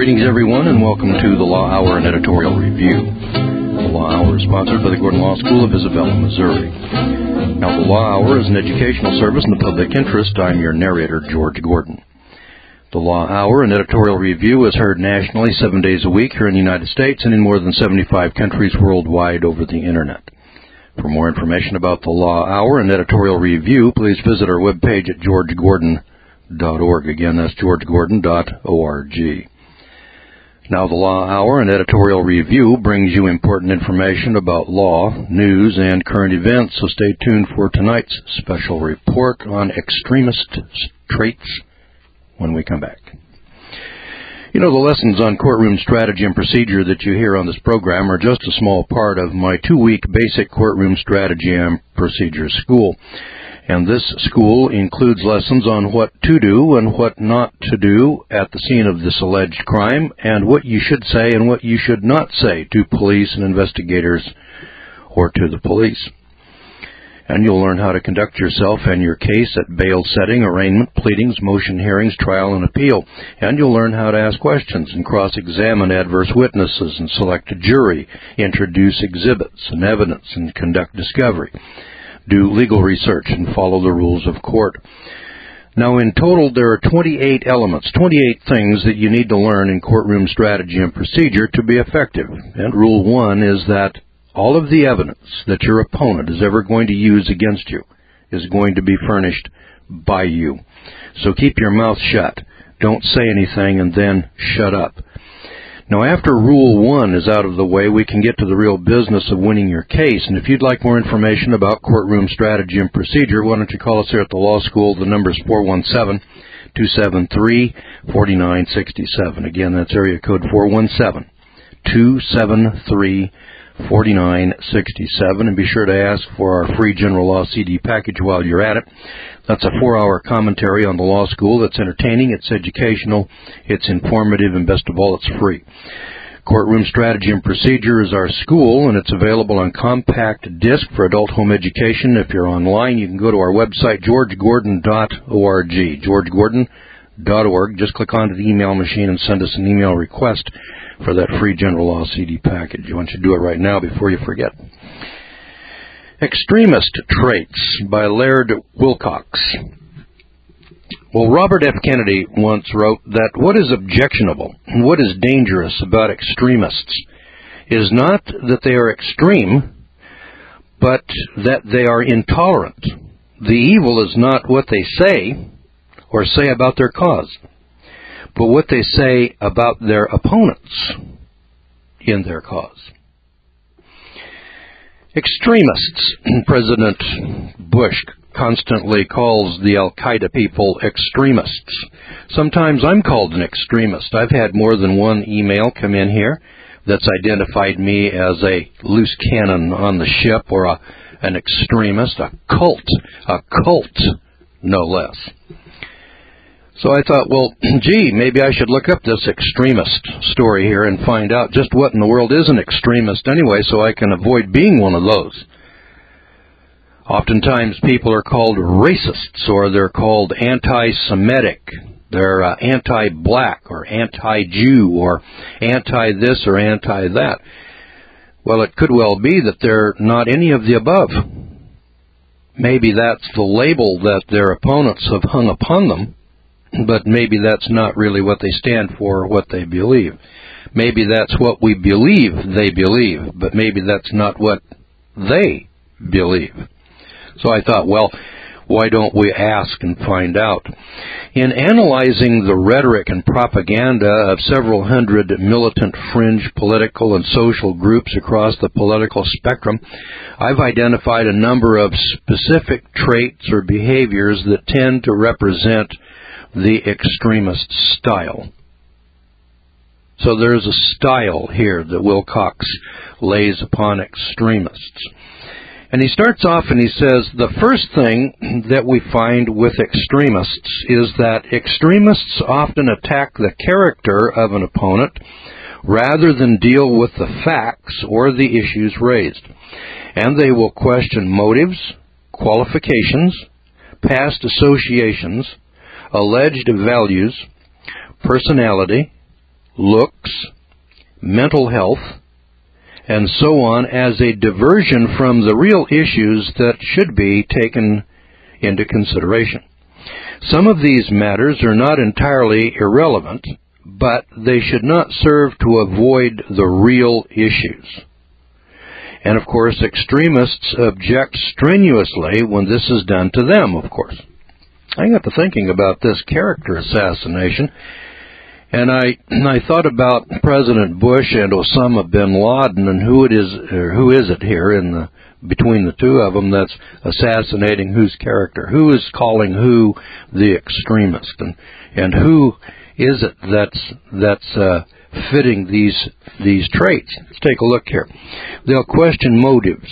Greetings, everyone, and welcome to the Law Hour and Editorial Review. The Law Hour is sponsored by the Gordon Law School of Isabella, Missouri. Now, the Law Hour is an educational service in the public interest. I'm your narrator, George Gordon. The Law Hour and Editorial Review is heard nationally 7 days a week here in the United States and in more than 75 countries worldwide over the Internet. For more information about the Law Hour and Editorial Review, please visit our webpage at georgegordon.org. Again, that's georgegordon.org. Now, the Law Hour and Editorial Review brings you important information about law, news, and current events, so stay tuned for tonight's special report on extremist traits when we come back. You know, the lessons on courtroom strategy and procedure that you hear on this program are just a small part of my 2-week basic courtroom strategy and procedure school. And this school includes lessons on what to do and what not to do at the scene of this alleged crime, and what you should say and what you should not say to police and investigators or to the police. And you'll learn how to conduct yourself and your case at bail setting, arraignment, pleadings, motion hearings, trial, and appeal. And you'll learn how to ask questions and cross-examine adverse witnesses and select a jury, introduce exhibits and evidence, and conduct discovery. Do legal research and follow the rules of court. Now, in total, there are 28 elements, 28 things that you need to learn in courtroom strategy and procedure to be effective. And Rule 1 is that all of the evidence that your opponent is ever going to use against you is going to be furnished by you. So keep your mouth shut. Don't say anything and then shut up. Now, after Rule 1 is out of the way, we can get to the real business of winning your case. And if you'd like more information about courtroom strategy and procedure, why don't you call us here at the law school? The number is 417-273-4967. Again, that's area code 417-273-4967. And be sure to ask for our free general law CD package while you're at it. That's a 4-hour commentary on the law school. That's entertaining, it's educational, it's informative, and best of all, it's free. Courtroom Strategy and Procedure is our school, and it's available on compact disc for adult home education. If you're online, you can go to our website, georgegordon.org, georgegordon.org. Just click onto the email machine and send us an email request for that free general law CD package. I want you to do it right now before you forget. Extremist Traits by Laird Wilcox. Well, Robert F. Kennedy once wrote that what is objectionable and what is dangerous about extremists is not that they are extreme, but that they are intolerant. The evil is not what they say or say about their cause, but what they say about their opponents in their cause. Extremists. President Bush constantly calls the Al-Qaeda people extremists. Sometimes I'm called an extremist. I've had more than one email come in here that's identified me as a loose cannon on the ship or an extremist, a cult, no less. So I thought, well, gee, maybe I should look up this extremist story here and find out just what in the world is an extremist anyway, so I can avoid being one of those. Oftentimes people are called racists, or they're called anti-Semitic. They're anti-black or anti-Jew or anti-this or anti-that. Well, it could well be that they're not any of the above. Maybe that's the label that their opponents have hung upon them. But maybe that's not really what they stand for or what they believe. Maybe that's what we believe they believe, but maybe that's not what they believe. So I thought, well, why don't we ask and find out? In analyzing the rhetoric and propaganda of several hundred militant fringe political and social groups across the political spectrum, I've identified a number of specific traits or behaviors that tend to represent the extremist style. So there's a style here that Wilcox lays upon extremists. And he starts off and he says, the first thing that we find with extremists is that extremists often attack the character of an opponent rather than deal with the facts or the issues raised. And they will question motives, qualifications, past associations, alleged values, personality, looks, mental health, and so on as a diversion from the real issues that should be taken into consideration. Some of these matters are not entirely irrelevant, but they should not serve to avoid the real issues. And, of course, extremists object strenuously when this is done to them, of course. I got to thinking about this character assassination, and I thought about President Bush and Osama bin Laden and who is it here between the two of them that's assassinating whose character? Who is calling who the extremist? And who is it that's fitting these traits? Let's take a look here. They'll question motives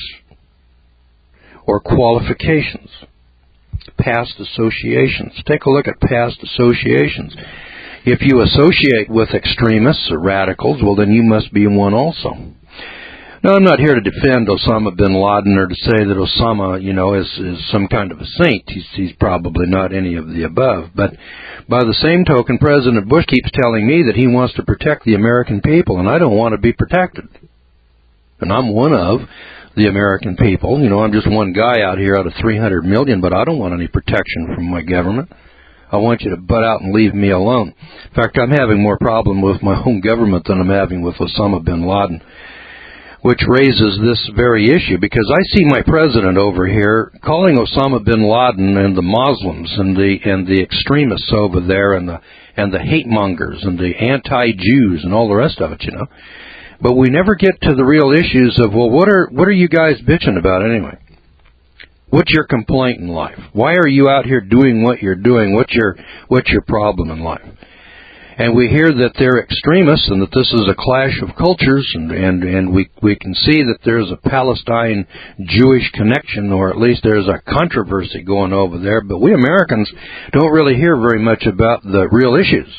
or qualifications, past associations. Take a look at past associations. If you associate with extremists or radicals, well, then you must be one also. Now, I'm not here to defend Osama bin Laden or to say that Osama, is some kind of a saint. He's probably not any of the above. But by the same token, President Bush keeps telling me that he wants to protect the American people, and I don't want to be protected. And I'm one of the American people. I'm just one guy out here out of 300 million, but I don't want any protection from my government. I want you to butt out and leave me alone. In fact, I'm having more problem with my own government than I'm having with Osama bin Laden, which raises this very issue, because I see my president over here calling Osama bin Laden and the Muslims and the extremists over there and the hate mongers and the anti-Jews and all the rest of it, But we never get to the real issues of, well, what are you guys bitching about anyway? What's your complaint in life? Why are you out here doing what you're doing? What's your problem in life? And we hear that they're extremists and that this is a clash of cultures, and we can see that there's a Palestine-Jewish connection, or at least there's a controversy going over there. But we Americans don't really hear very much about the real issues.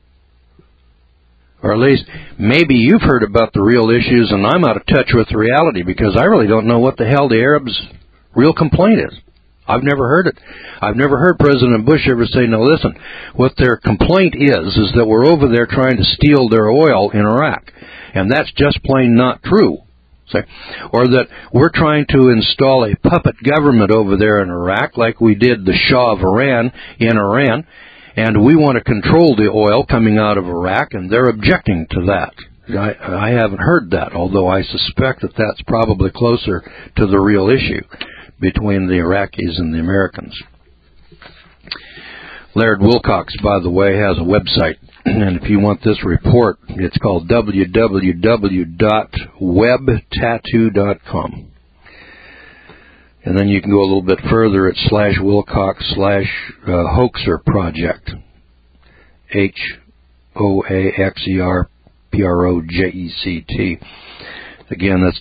Or at least maybe you've heard about the real issues and I'm out of touch with reality, because I really don't know what the hell the Arabs' real complaint is. I've never heard it. I've never heard President Bush ever say, no, listen, what their complaint is that we're over there trying to steal their oil in Iraq. And that's just plain not true. Or that we're trying to install a puppet government over there in Iraq like we did the Shah of Iran in Iran, and we want to control the oil coming out of Iraq, and they're objecting to that. I haven't heard that, although I suspect that that's probably closer to the real issue between the Iraqis and the Americans. Laird Wilcox, by the way, has a website, and if you want this report, it's called www.webtattoo.com. And then you can go a little bit further at /Wilcox/Hoaxer Project, HOAXERPROJECT. Again, that's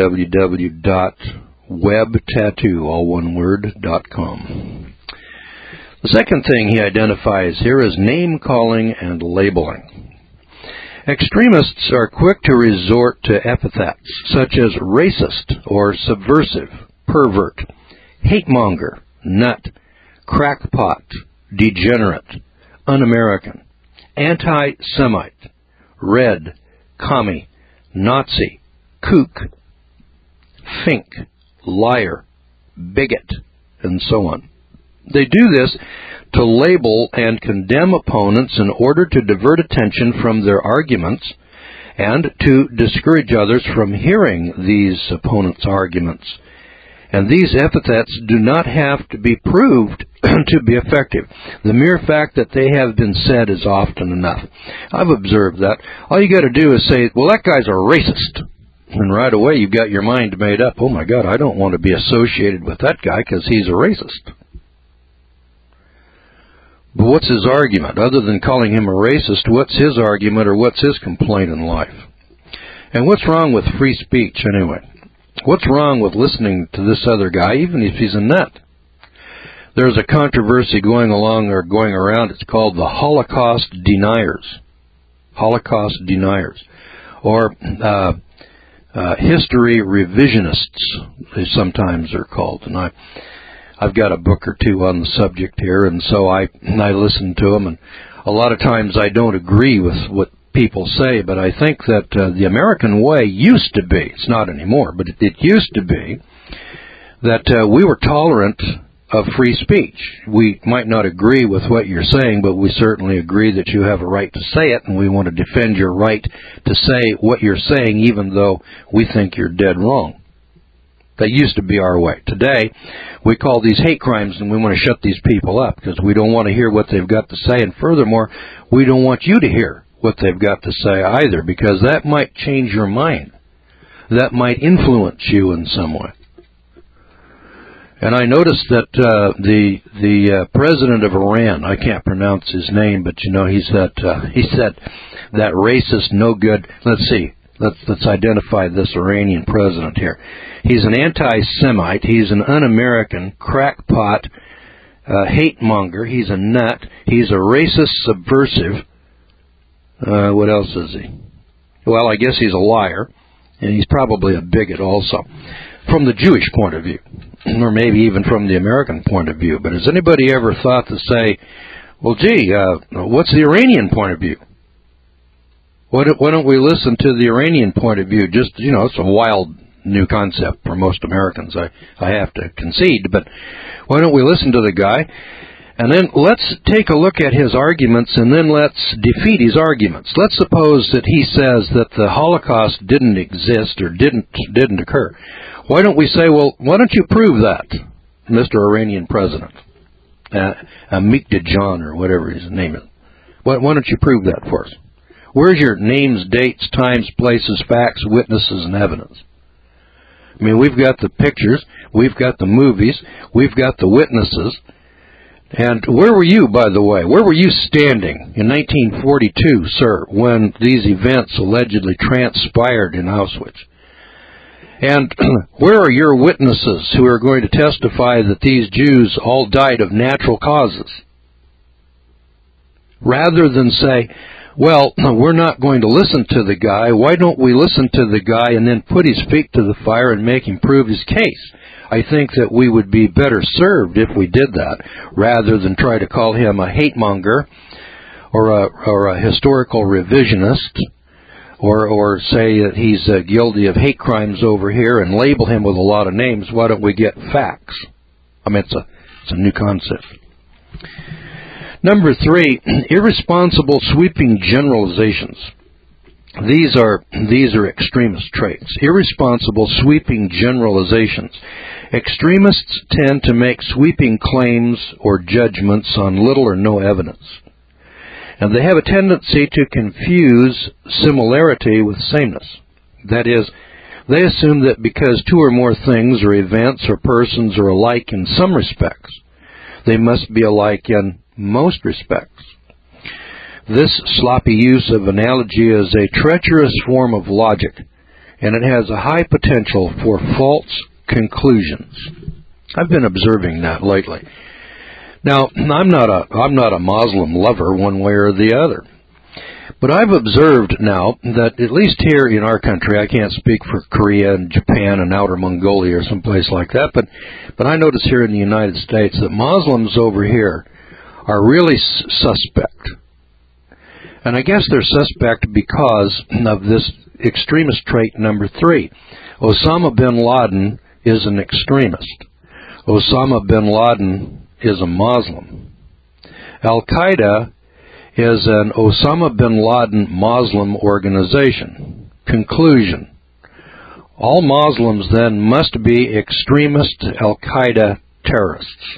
www.webtattoo.com. The second thing he identifies here is name-calling and labeling. Extremists are quick to resort to epithets such as racist or subversive, pervert, hate-monger, nut, crackpot, degenerate, un-American, anti-Semite, red, commie, Nazi, kook, fink, liar, bigot, and so on. They do this to label and condemn opponents in order to divert attention from their arguments and to discourage others from hearing these opponents' arguments. And these epithets do not have to be proved to be effective. The mere fact that they have been said is often enough. I've observed that. All you got to do is say, well, that guy's a racist. And right away you've got your mind made up. Oh, my God, I don't want to be associated with that guy because he's a racist. But what's his argument? Other than calling him a racist, what's his argument or what's his complaint in life? And what's wrong with free speech anyway? What's wrong with listening to this other guy, even if he's a nut? There's a controversy going around. It's called the Holocaust deniers. Holocaust deniers. Or history revisionists, they sometimes are called. And I've got a book or two on the subject here, and so I listen to them. And a lot of times I don't agree with what people say, but I think that the American way used to be, it's not anymore, but it used to be that we were tolerant of free speech. We might not agree with what you're saying, but we certainly agree that you have a right to say it, and we want to defend your right to say what you're saying, even though we think you're dead wrong. That used to be our way. Today, we call these hate crimes, and we want to shut these people up because we don't want to hear what they've got to say, and furthermore, we don't want you to hear what they've got to say either, because that might change your mind. That might influence you in some way. And I noticed that the president of Iran, I can't pronounce his name, but he's that racist, no good. Let's see. Let's identify this Iranian president here. He's an anti-Semite. He's an un-American, crackpot, hate monger. He's a nut. He's a racist, subversive. What else is he? Well, I guess he's a liar, and he's probably a bigot also, from the Jewish point of view, or maybe even from the American point of view. But has anybody ever thought to say, well, gee, what's the Iranian point of view? Why don't we listen to the Iranian point of view? Just, it's a wild new concept for most Americans, I have to concede, but why don't we listen to the guy, and then let's take a look at his arguments, and then let's defeat his arguments. Let's suppose that he says that the Holocaust didn't exist or didn't occur. Why don't we say, well, why don't you prove that, Mr. Iranian President? Amit Dajan, or whatever his name is. Why don't you prove that for us? Where's your names, dates, times, places, facts, witnesses, and evidence? I mean, we've got the pictures, we've got the movies, we've got the witnesses. And where were you, by the way? Where were you standing in 1942, sir, when these events allegedly transpired in Auschwitz? And where are your witnesses who are going to testify that these Jews all died of natural causes? Rather than say, well, we're not going to listen to the guy, why don't we listen to the guy and then put his feet to the fire and make him prove his case? I think that we would be better served if we did that, rather than try to call him a hate monger or a historical revisionist, or say that he's guilty of hate crimes over here and label him with a lot of names. Why don't we get facts? I mean, it's a new concept. Number 3, irresponsible sweeping generalizations. These are extremist traits. Irresponsible sweeping generalizations. Extremists tend to make sweeping claims or judgments on little or no evidence. And they have a tendency to confuse similarity with sameness. That is, they assume that because two or more things or events or persons are alike in some respects, they must be alike in most respects. This sloppy use of analogy is a treacherous form of logic, and it has a high potential for false conclusions. I've been observing that lately. Now, I'm not a Muslim lover one way or the other, but I've observed now that at least here in our country, I can't speak for Korea and Japan and Outer Mongolia or someplace like that, but I notice here in the United States that Muslims over here are really suspect. And I guess they're suspect because of this extremist trait number 3. Osama bin Laden is an extremist. Osama bin Laden is a Muslim. Al-Qaeda is an Osama bin Laden Muslim organization. Conclusion. All Muslims then must be extremist Al-Qaeda terrorists.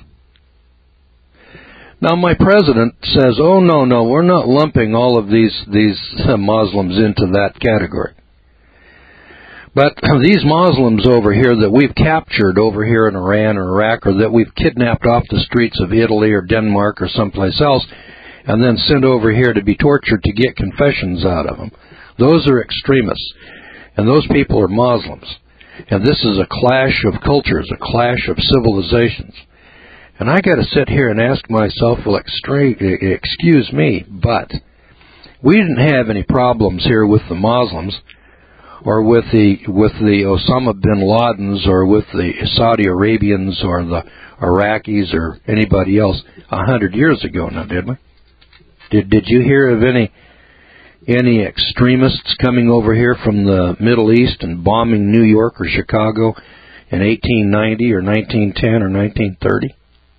Now, my president says, oh, no, we're not lumping all of these Muslims into that category. But these Muslims over here that we've captured over here in Iran or Iraq, or that we've kidnapped off the streets of Italy or Denmark or someplace else, and then sent over here to be tortured to get confessions out of them, those are extremists. And those people are Muslims. And this is a clash of cultures, a clash of civilizations. And I got to sit here and ask myself, well, excuse me, but we didn't have any problems here with the Muslims, or with the Osama bin Ladens, or with the Saudi Arabians, or the Iraqis, or anybody else 100 years ago now, did we? Did you hear of any any extremists coming over here from the Middle East and bombing New York or Chicago in 1890 or 1910 or 1930?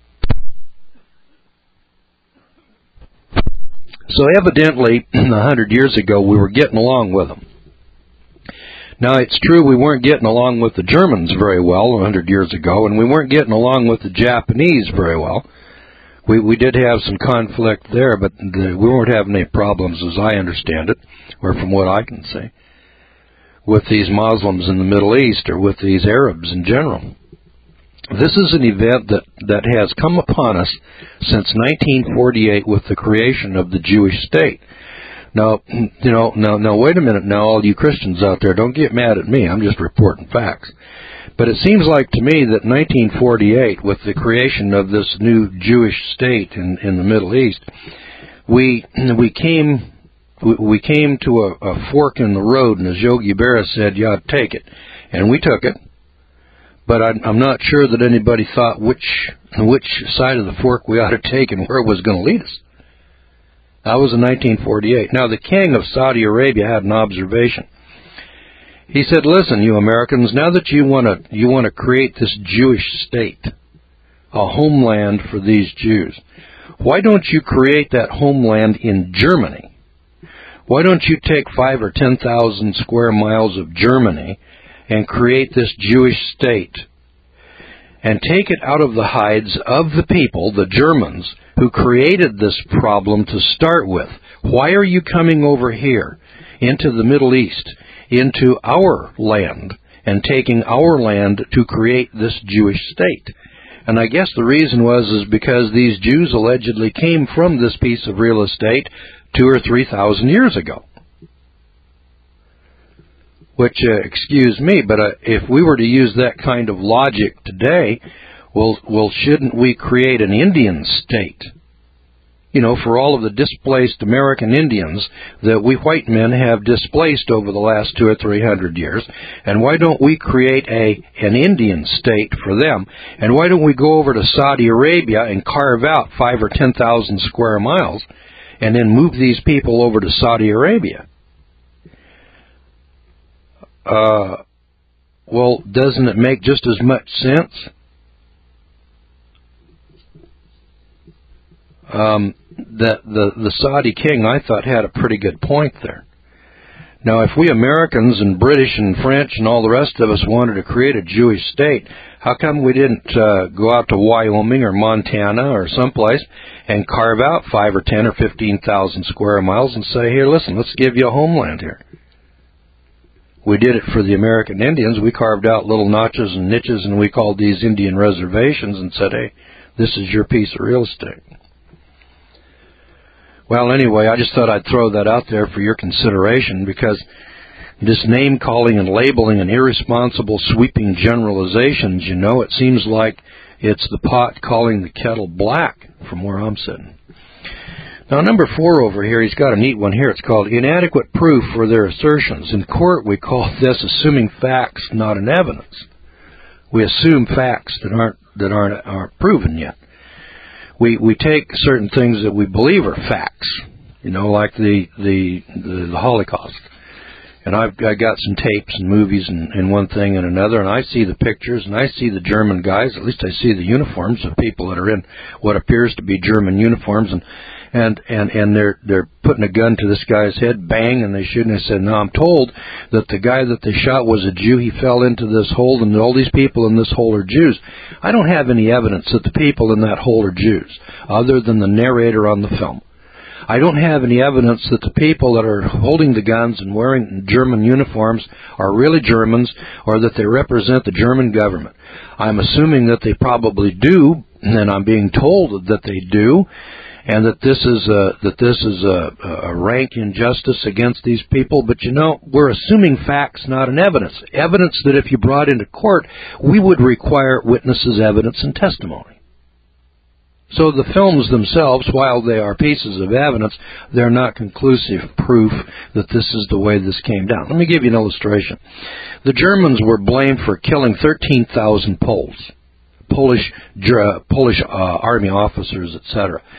So evidently, 100 years ago, we were getting along with them. Now, it's true we weren't getting along with the Germans very well 100 years ago, and we weren't getting along with the Japanese very well. We did have some conflict there, but we weren't having any problems, as I understand it, or from what I can say, with these Muslims in the Middle East or with these Arabs in general. This is an event that has come upon us since 1948 with the creation of the Jewish state. Now, wait a minute now, all you Christians out there, don't get mad at me. I'm just reporting facts. But it seems like to me that 1948, with the creation of this new Jewish state in the Middle East, we came to a fork in the road, and as Yogi Berra said, you ought to take it. And we took it. But I'm not sure that anybody thought which side of the fork we ought to take and where it was going to lead us. That was in 1948. Now, the king of Saudi Arabia had an observation. He said, listen, you Americans, now that you want to create this Jewish state, a homeland for these Jews, why don't you create that homeland in Germany? Why don't you take 5,000 or 10,000 square miles of Germany and create this Jewish state and take it out of the hides of the people, the Germans, who created this problem to start with? Why are you coming over here into the Middle East, into our land, and taking our land to create this Jewish state? And I guess the reason is because these Jews allegedly came from this piece of real estate 2,000 or 3,000 years ago. Which, excuse me, but if we were to use that kind of logic today, well, shouldn't we create an Indian state? You know, for all of the displaced American Indians that we white men have displaced over the last 200 or 300 years, and why don't we create an Indian state for them? And why don't we go over to Saudi Arabia and carve out 5,000 or 10,000 square miles, and then move these people over to Saudi Arabia? Well, doesn't it make just as much sense? That the Saudi king, I thought, had a pretty good point there. Now, if we Americans and British and French and all the rest of us wanted to create a Jewish state, how come we didn't go out to Wyoming or Montana or someplace and carve out 5,000 or 10,000 or 15,000 square miles and say, here, listen, let's give you a homeland here? We did it for the American Indians. We carved out little notches and niches, and we called these Indian reservations and said, hey, this is your piece of real estate. Well, anyway, I just thought I'd throw that out there for your consideration, because this name-calling and labeling and irresponsible sweeping generalizations, you know, it seems like it's the pot calling the kettle black from where I'm sitting. Now, number 4 over here, he's got a neat one here. It's called inadequate proof for their assertions. In court, we call this assuming facts, not an evidence. We assume facts that aren't proven yet. We take certain things that we believe are facts, you know, like the Holocaust. And I got some tapes and movies and one thing and another, and I see the pictures, and I see the German guys. At least I see the uniforms of people that are in what appears to be German uniforms, and they're putting a gun to this guy's head, bang, and they shoot. And I said, no, I'm told that the guy that they shot was a Jew. He fell into this hole, and all these people in this hole are Jews. I don't have any evidence that the people in that hole are Jews, other than the narrator on the film. I don't have any evidence that the people that are holding the guns and wearing German uniforms are really Germans, or that they represent the German government. I'm assuming that they probably do, and I'm being told that they do, and that this is a rank injustice against these people. But you know, we're assuming facts, not an evidence. Evidence that if you brought into court, we would require witnesses' evidence and testimony. So the films themselves, while they are pieces of evidence, they're not conclusive proof that this is the way this came down. Let me give you an illustration. The Germans were blamed for killing 13,000 Polish army officers, etc.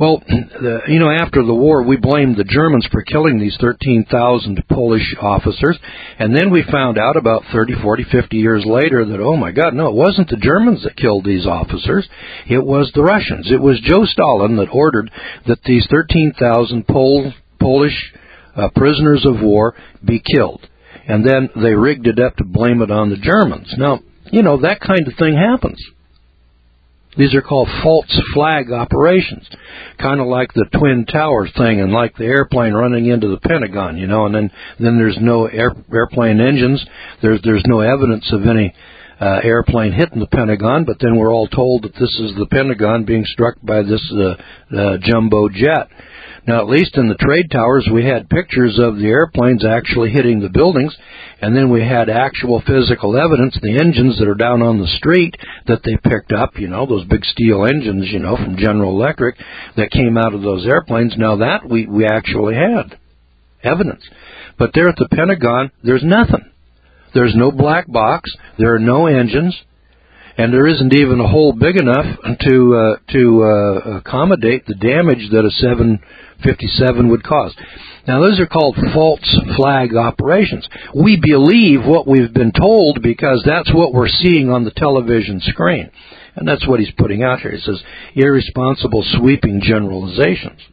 Well, after the war, we blamed the Germans for killing these 13,000 Polish officers, and then we found out about 30, 40, 50 years later that, oh my God, no, it wasn't the Germans that killed these officers, it was the Russians. It was Joe Stalin that ordered that these 13,000 Polish prisoners of war be killed, and then they rigged it up to blame it on the Germans. Now, that kind of thing happens. These are called false flag operations, kind of like the Twin Towers thing and like the airplane running into the Pentagon, and then there's no airplane engines. There's no evidence of any airplane hitting the Pentagon, but then we're all told that this is the Pentagon being struck by this jumbo jet. Now, at least in the trade towers, we had pictures of the airplanes actually hitting the buildings, and then we had actual physical evidence, the engines that are down on the street that they picked up, those big steel engines, from General Electric that came out of those airplanes. Now, that we actually had evidence. But there at the Pentagon, there's nothing. There's no black box, there are no engines, and there isn't even a hole big enough to accommodate the damage that a 757 would cause. Now, those are called false flag operations. We believe what we've been told because that's what we're seeing on the television screen. And that's what he's putting out here. He says, irresponsible sweeping generalizations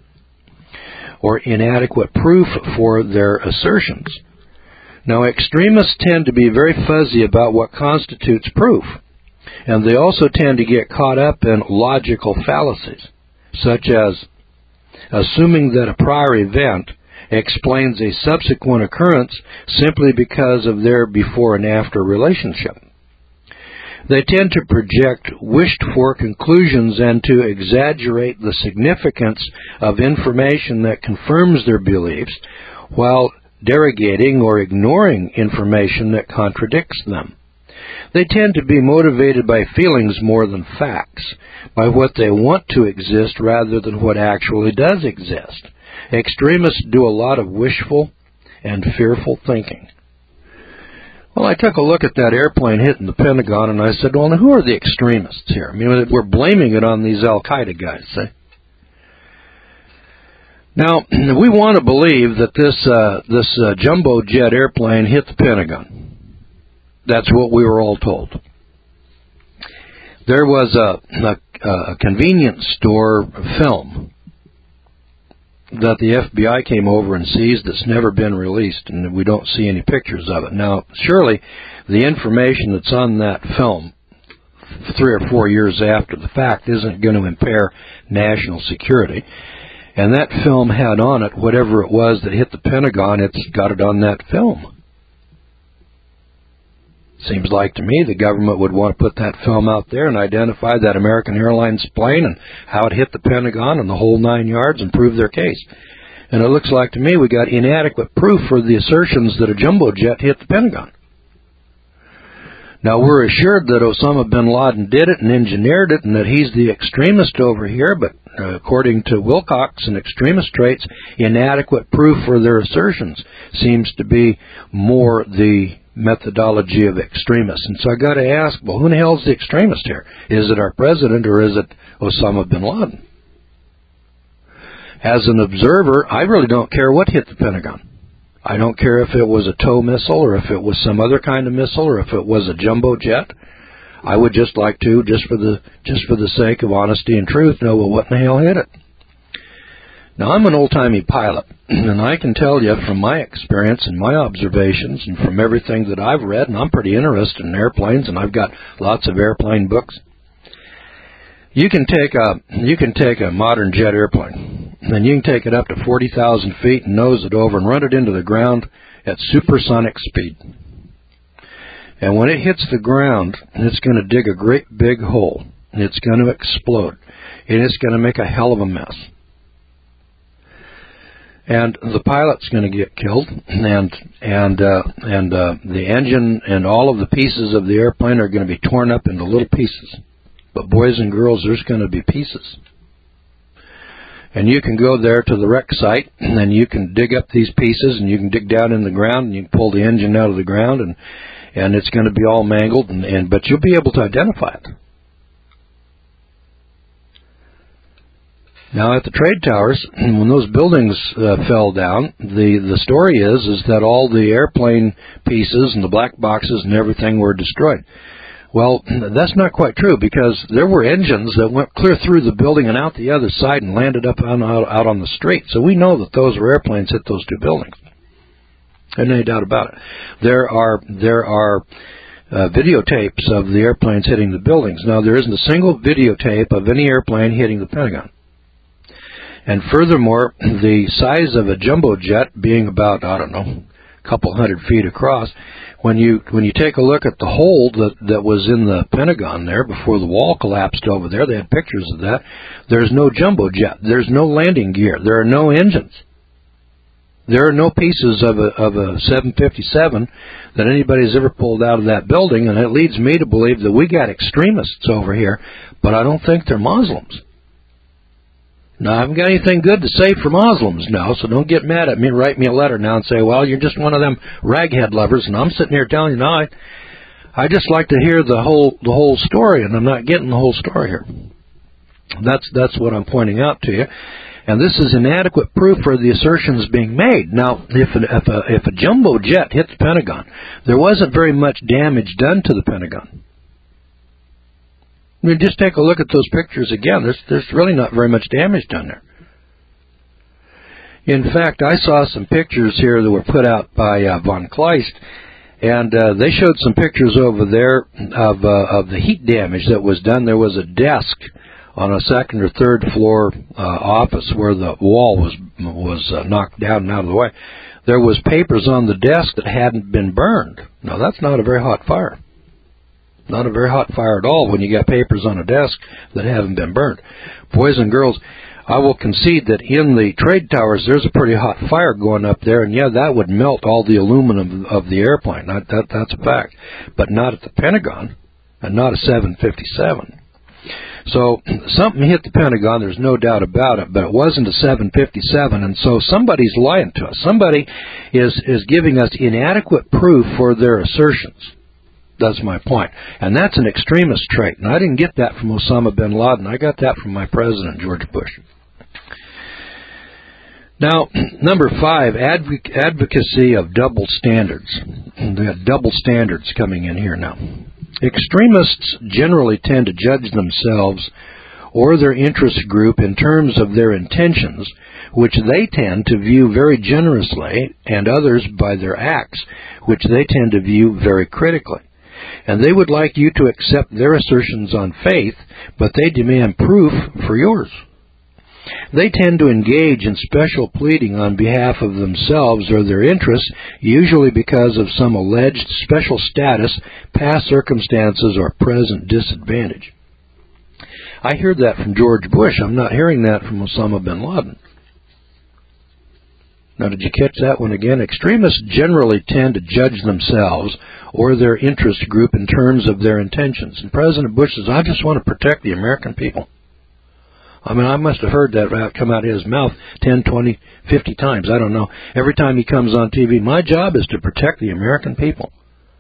or inadequate proof for their assertions. Now, extremists tend to be very fuzzy about what constitutes proof. And they also tend to get caught up in logical fallacies, such as assuming that a prior event explains a subsequent occurrence simply because of their before and after relationship. They tend to project wished-for conclusions and to exaggerate the significance of information that confirms their beliefs while derogating or ignoring information that contradicts them. They tend to be motivated by feelings more than facts, by what they want to exist rather than what actually does exist. Extremists do a lot of wishful and fearful thinking. Well, I took a look at that airplane hitting the Pentagon, and I said, well, now who are the extremists here? I mean, we're blaming it on these Al-Qaeda guys, see? Now, we want to believe that this jumbo jet airplane hit the Pentagon. That's what we were all told. There was a convenience store film that the FBI came over and seized that's never been released, and we don't see any pictures of it. Now, surely the information that's on that film 3 or 4 years after the fact isn't going to impair national security. And that film had on it whatever it was that hit the Pentagon, it's got it on that film. Seems like to me the government would want to put that film out there and identify that American Airlines plane and how it hit the Pentagon and the whole 9 yards and prove their case. And it looks like to me we got inadequate proof for the assertions that a jumbo jet hit the Pentagon. Now, we're assured that Osama bin Laden did it and engineered it and that he's the extremist over here, but according to Wilcox and extremist traits, inadequate proof for their assertions seems to be more the methodology of extremists. And so I got to ask, well, who in the hell is the extremist here? Is it our president or is it Osama bin Laden? As an observer, I really don't care what hit the Pentagon. I don't care if it was a TOW missile or if it was some other kind of missile or if it was a jumbo jet. I would just like to, just for the sake of honesty and truth, know, well, what in the hell hit it? Now, I'm an old-timey pilot, and I can tell you from my experience and my observations and from everything that I've read, and I'm pretty interested in airplanes, and I've got lots of airplane books. You can take a modern jet airplane, and you can take it up to 40,000 feet and nose it over and run it into the ground at supersonic speed. And when it hits the ground, it's going to dig a great big hole, and it's going to explode, and it's going to make a hell of a mess. And the pilot's going to get killed, and the engine and all of the pieces of the airplane are going to be torn up into little pieces. But boys and girls, there's going to be pieces. And you can go there to the wreck site, and then you can dig up these pieces, and you can dig down in the ground, and you can pull the engine out of the ground, and it's going to be all mangled, but you'll be able to identify it. Now, at the trade towers, when those buildings fell down, the story is that all the airplane pieces and the black boxes and everything were destroyed. Well, that's not quite true, because there were engines that went clear through the building and out the other side and landed up out on the street. So we know that those were airplanes hit those two buildings. There's no doubt about it. There are videotapes of the airplanes hitting the buildings. Now, there isn't a single videotape of any airplane hitting the Pentagon. And furthermore, the size of a jumbo jet being about, I don't know, a couple 100 feet across, when you take a look at the hole that was in the Pentagon there before the wall collapsed over there, they had pictures of that, there's no jumbo jet. There's no landing gear. There are no engines. There are no pieces of a 757 that anybody's ever pulled out of that building, and it leads me to believe that we got extremists over here, but I don't think they're Muslims. Now, I haven't got anything good to say for Muslims now, so don't get mad at me and write me a letter now and say, well, you're just one of them raghead lovers, and I'm sitting here telling you, no, I just like to hear the whole story, and I'm not getting the whole story here. That's what I'm pointing out to you. And this is inadequate proof for the assertions being made. Now, if a jumbo jet hit the Pentagon, there wasn't very much damage done to the Pentagon. I mean, just take a look at those pictures again. There's really not very much damage done there. In fact, I saw some pictures here that were put out by von Kleist, and they showed some pictures over there of the heat damage that was done. There was a desk on a second or third floor office where the wall was knocked down and out of the way. There was papers on the desk that hadn't been burned. Now, that's not a very hot fire. Not a very hot fire at all when you got papers on a desk that haven't been burned. Boys and girls, I will concede that in the trade towers there's a pretty hot fire going up there, and yeah, that would melt all the aluminum of the airplane. That's a fact. But not at the Pentagon, and not a 757. So something hit the Pentagon, there's no doubt about it, but it wasn't a 757, and so somebody's lying to us. Somebody is giving us inadequate proof for their assertions. That's my point. And that's an extremist trait. And I didn't get that from Osama bin Laden. I got that from my president, George Bush. Now, number 5, advocacy of double standards. We have double standards coming in here now. Extremists generally tend to judge themselves or their interest group in terms of their intentions, which they tend to view very generously, and others by their acts, which they tend to view very critically. And they would like you to accept their assertions on faith, but they demand proof for yours. They tend to engage in special pleading on behalf of themselves or their interests, usually because of some alleged special status, past circumstances, or present disadvantage. I heard that from George Bush. I'm not hearing that from Osama bin Laden. Now, did you catch that one again? Extremists generally tend to judge themselves or their interest group in terms of their intentions. And President Bush says, I just want to protect the American people. I mean, I must have heard that come out of his mouth 10, 20, 50 times. I don't know. Every time he comes on TV, my job is to protect the American people.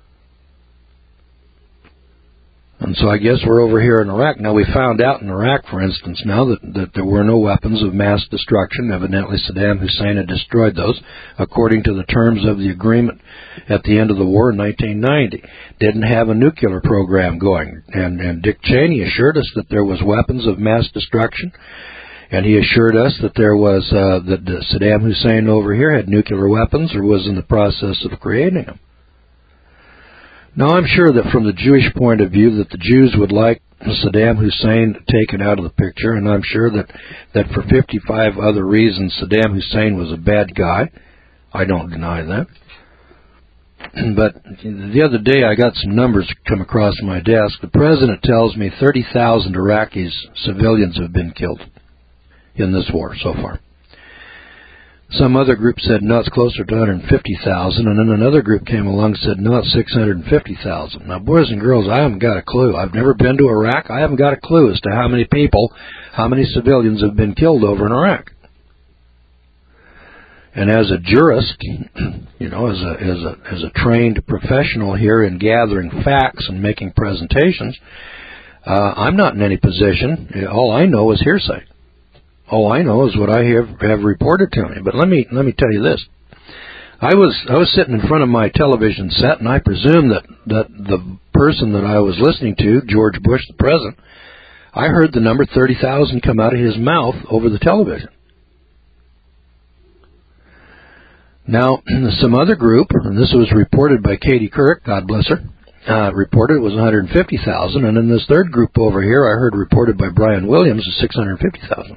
And so I guess we're over here in Iraq. Now, we found out in Iraq, for instance, now that there were no weapons of mass destruction. Evidently, Saddam Hussein had destroyed those, according to the terms of the agreement at the end of the war in 1990. Didn't have a nuclear program going. And Dick Cheney assured us that there was weapons of mass destruction. And he assured us that there was that Saddam Hussein over here had nuclear weapons or was in the process of creating them. Now, I'm sure that from the Jewish point of view that the Jews would like Saddam Hussein taken out of the picture, and I'm sure that for 55 other reasons Saddam Hussein was a bad guy. I don't deny that. But the other day I got some numbers come across my desk. The president tells me 30,000 Iraqis, civilians, have been killed in this war so far. Some other group said, no, it's closer to 150,000, and then another group came along and said, no, it's 650,000. Now, boys and girls, I haven't got a clue. I've never been to Iraq. I haven't got a clue as to how many people, how many civilians have been killed over in Iraq. And as a jurist, you know, as a trained professional here in gathering facts and making presentations, I'm not in any position. All I know is hearsay. All I know is what I have reported to me. But let me tell you this. I was sitting in front of my television set, and I presume that the person that I was listening to, George Bush, the president, I heard the number 30,000 come out of his mouth over the television. Now, some other group, and this was reported by Katie Couric, God bless her, reported it was 150,000, and in this third group over here, I heard reported by Brian Williams is 650,000.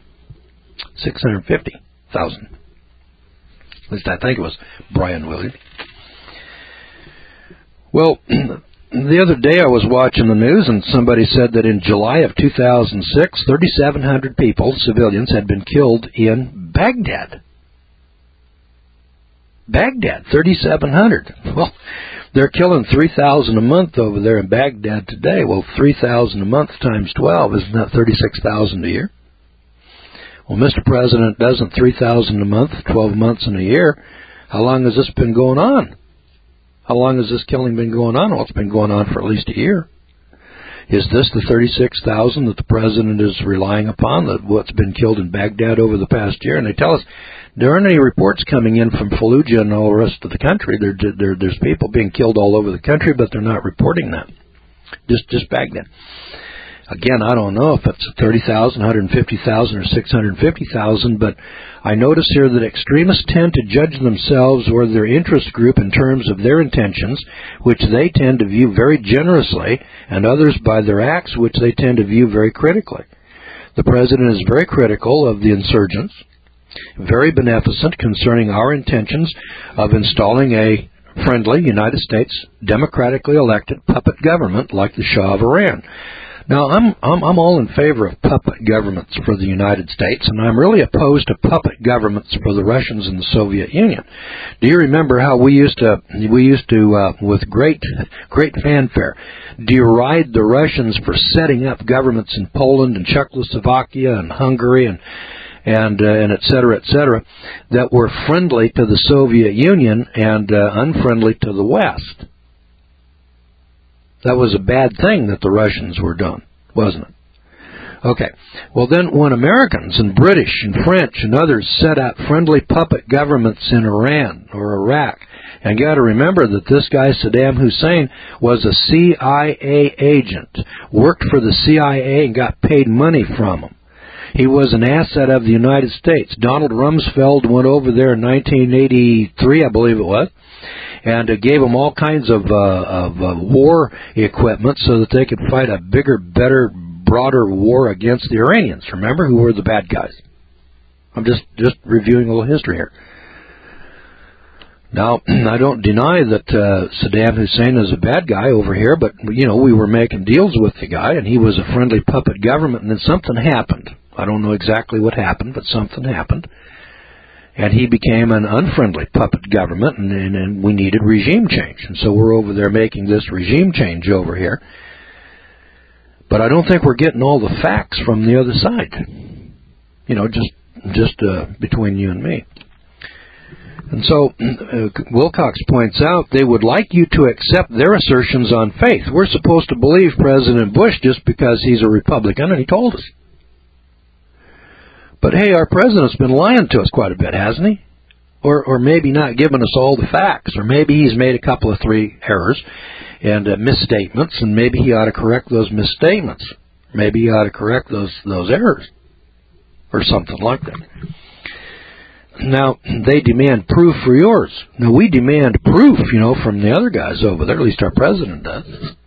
650,000. At least I think it was Brian Williams. Well, the other day I was watching the news, and somebody said that in July of 2006, 3,700 people, civilians, had been killed in Baghdad. Baghdad, 3,700. Well, they're killing 3,000 a month over there in Baghdad today. Well, 3,000 a month times 12, isn't that 36,000 a year? Well, Mr. President, doesn't 3,000 a month, 12 months in a year, how long has this been going on? How long has this killing been going on? Well, it's been going on for at least a year. Is this the 36,000 that the President is relying upon, that what's been killed in Baghdad over the past year? And they tell us there aren't any reports coming in from Fallujah and all the rest of the country. There's people being killed all over the country, but they're not reporting that. Just Baghdad. Again, I don't know if it's 30,000, 150,000, or 650,000, but I notice here that extremists tend to judge themselves or their interest group in terms of their intentions, which they tend to view very generously, and others by their acts, which they tend to view very critically. The President is very critical of the insurgents, very beneficent concerning our intentions of installing a friendly United States democratically elected puppet government like the Shah of Iran. Now, I'm all in favor of puppet governments for the United States, and I'm really opposed to puppet governments for the Russians and the Soviet Union. Do you remember how we used to with great fanfare deride the Russians for setting up governments in Poland and Czechoslovakia and Hungary and et cetera, that were friendly to the Soviet Union and unfriendly to the West? That was a bad thing that the Russians were doing, wasn't it? Okay. Well, then when Americans and British and French and others set up friendly puppet governments in Iran or Iraq, and you got to remember that this guy, Saddam Hussein, was a CIA agent, worked for the CIA and got paid money from them. He was an asset of the United States. Donald Rumsfeld went over there in 1983, I believe it was, and gave them all kinds of war equipment so that they could fight a bigger, better, broader war against the Iranians. Remember, who were the bad guys? I'm just reviewing a little history here. Now, I don't deny that Saddam Hussein is a bad guy over here, but, you know, we were making deals with the guy, and he was a friendly puppet government, and then something happened. I don't know exactly what happened, but something happened. And he became an unfriendly puppet government, and we needed regime change. And so we're over there making this regime change over here. But I don't think we're getting all the facts from the other side. You know, just between you and me. And so Wilcox points out they would like you to accept their assertions on faith. We're supposed to believe President Bush just because he's a Republican, and he told us. But hey, our president's been lying to us quite a bit, hasn't he? Or maybe not giving us all the facts, or maybe he's made a couple of 3 errors and misstatements, and maybe he ought to correct those misstatements. Maybe he ought to correct those errors, or something like that. Now, they demand proof for yours. Now, we demand proof, you know, from the other guys over there, at least our president does.